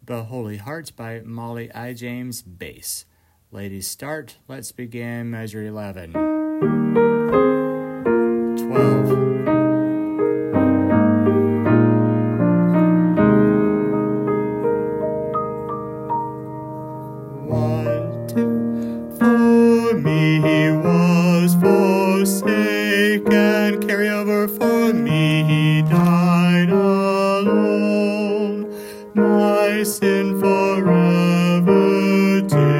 The Holy Hearts by Molly I. James, bass. Ladies start. Let's begin measure 11. 12. For me he was forsaken, carry over for me he died alone, my sin forever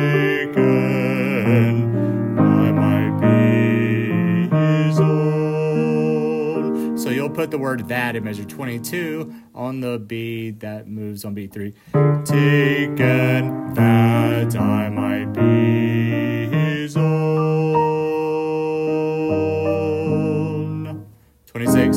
taken, I might be his own. So you'll put the word that in measure 22 on the B that moves on beat 3. Taken that I might be his own. 26.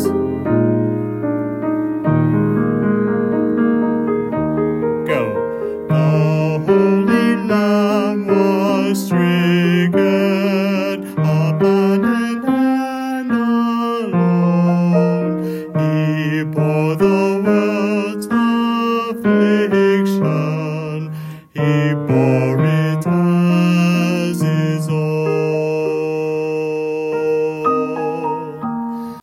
Go. The Holy Lamb was stricken, abandoned and alone. He bore the world's affliction, he bore it as his own.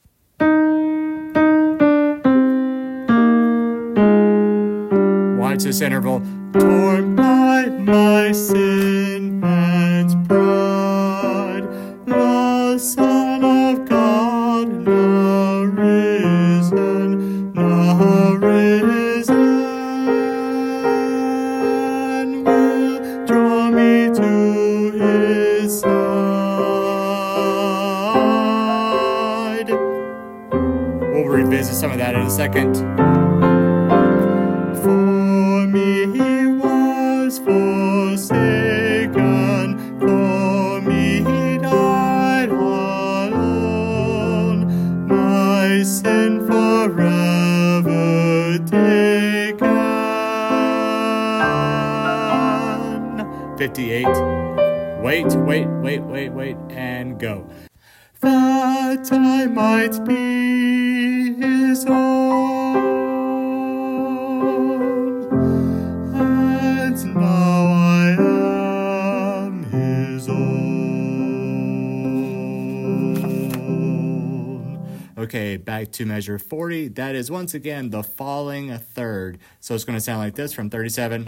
Watch this interval. Torn by my sin and pride, the Son of God now risen, will draw me to his side. We'll revisit some of that in a second. For me he was forsaken, for me he died alone, my sin forever taken. 58. Wait, and go. That I might be his own, and now I am his own. Okay, back to measure 40. That is once again the falling third. So it's going to sound like this from 37.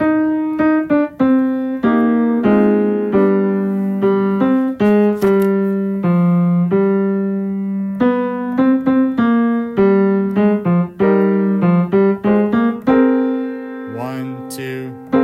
One, two.